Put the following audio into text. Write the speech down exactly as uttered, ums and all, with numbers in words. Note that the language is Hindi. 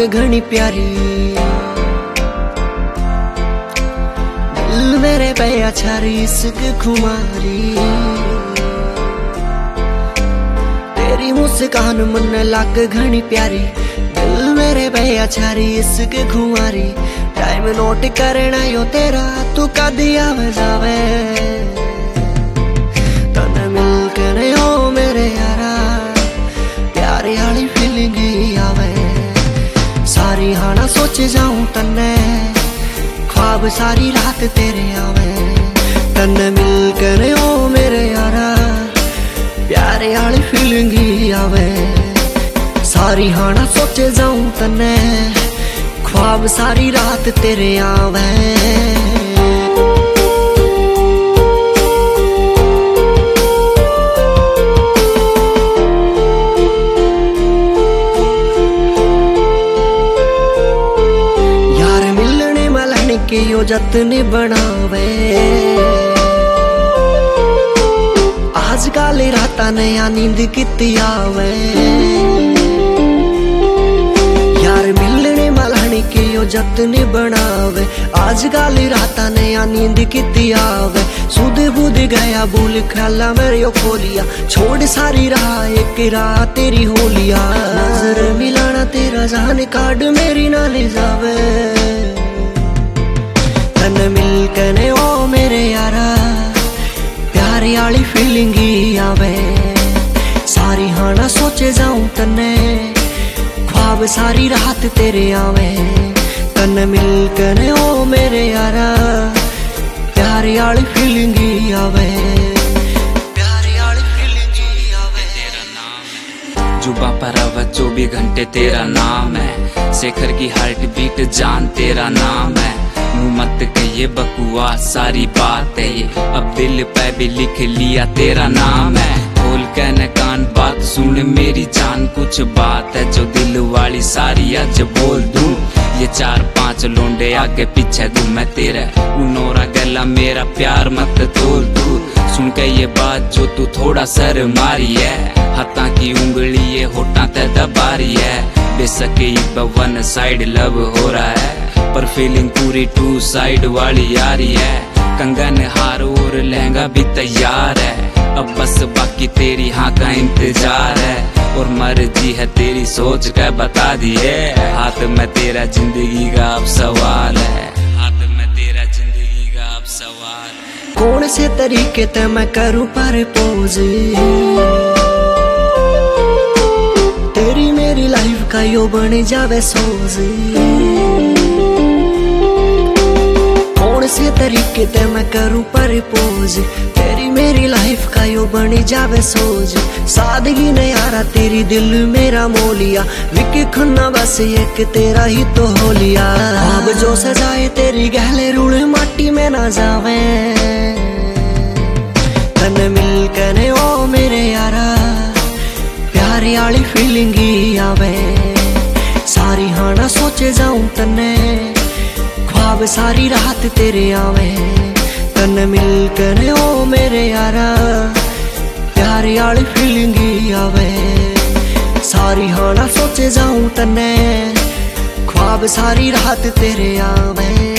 घनी प्यारी, दिल मेरे पे अछारी इश्क खुमारी। तेरी मुस्कान मन लग घनी प्यारी, दिल मेरे पे अछारी इश्क खुमारी। टाइम नोट करना यो तेरा तू कदी आवे जावे, तने मिल के नहीं हो मेरे यारा प्यारी वाली फीलिंग आवे। सारी हाना सोचे जाऊं तन्ने, ख्वाब सारी रात तेरे आवे। तन्ने मिल के नहीं हो मेरे यारा प्यारी वाली फीलिंग आवे। सारी हाना सोचे जाऊं तन्ने, ख्वाब सारी रात तेरे आवे। यार मिलने मलने के यो जतन बनावे, आज काली राता नया नींद किती आवे। यार मिलने मलने के यो जतन बनावे, आज काली राता नया नींद किती आवे। सुध बुध गया भूल ख्याला मेरे यो खोलिया, छोड़ सारी राह एक राह तेरी होलिया। नजर मिलाना तेरा जान कार्ड मेरी ना ले जावे, तन मिल के ने ओ मेरे यारा प्यारी वाली फीलिंग आवे। सारी हाना सोचे जाऊं तन्ने, ख्वाब सारी रात तेरे आवे। तन मिल के ने ओ मेरे यारा प्यारी वाली फीलिंग आवे, प्यारी वाली फीलिंग आवे। तेरा नाम है जुबा पर आवाज चौबीस घंटे तेरा नाम है। शेखर की हार्ट बीट जान तेरा नाम है। मुँह मत कहिए बकवास सारी बात है ये, अब दिल पे भी लिख लिया तेरा नाम है। खोल के न कान बात सुन मेरी जान, कुछ बात है जो दिल वाली सारी आज बोल दूं। ये चार पांच लोंडे आगे पीछे दूं मैं तेरे, उनोरा गला मेरा प्यार मत तोल तू। सुन के ये बात जो तू थोड़ा सर मारी है, हाथा की उंगली ये होठा ते दबारी है। बेसके वन साइड लव हो रहा है, पर फीलिंग पूरी टू साइड वाली यारी है। कंगन हार और लहंगा भी तैयार है, अब बस बाकी तेरी हाँ का इंतजार है। और मर्जी है तेरी सोच के बता दिए, हाथ में तेरा जिंदगी का अब सवाल है, हाथ में तेरा जिंदगी का अब सवाल है। कौन से तरीके ते मैं करूं प्रपोज, तेरी मेरी लाइफ का यो बन जावे सोज। कौन से तरीके ते मैं करूं प्रपोज, तेरी मेरी लाइफ का यो बनी जावे सोच। सादगी ने यारा तेरी दिल मेरा मोलिया, विकी खन्ना बस एक तेरा ही तो हो लिया। अब जो सजाए तेरी गहले रूल माटी में ना जावे, तन मिल के ने ओ मेरे यारा प्यारी वाली फीलिंग आवे। सारी हाना सोचे जाऊं तन्ने, ख्वाब सारी रात तेरे आवे। तन मिल के ने ओ मेरे यारा प्यारी वाली फीलिंग आवे। सारी हाना सोचे जाऊं तन्ने, ख्वाब सारी रात तेरे आवे।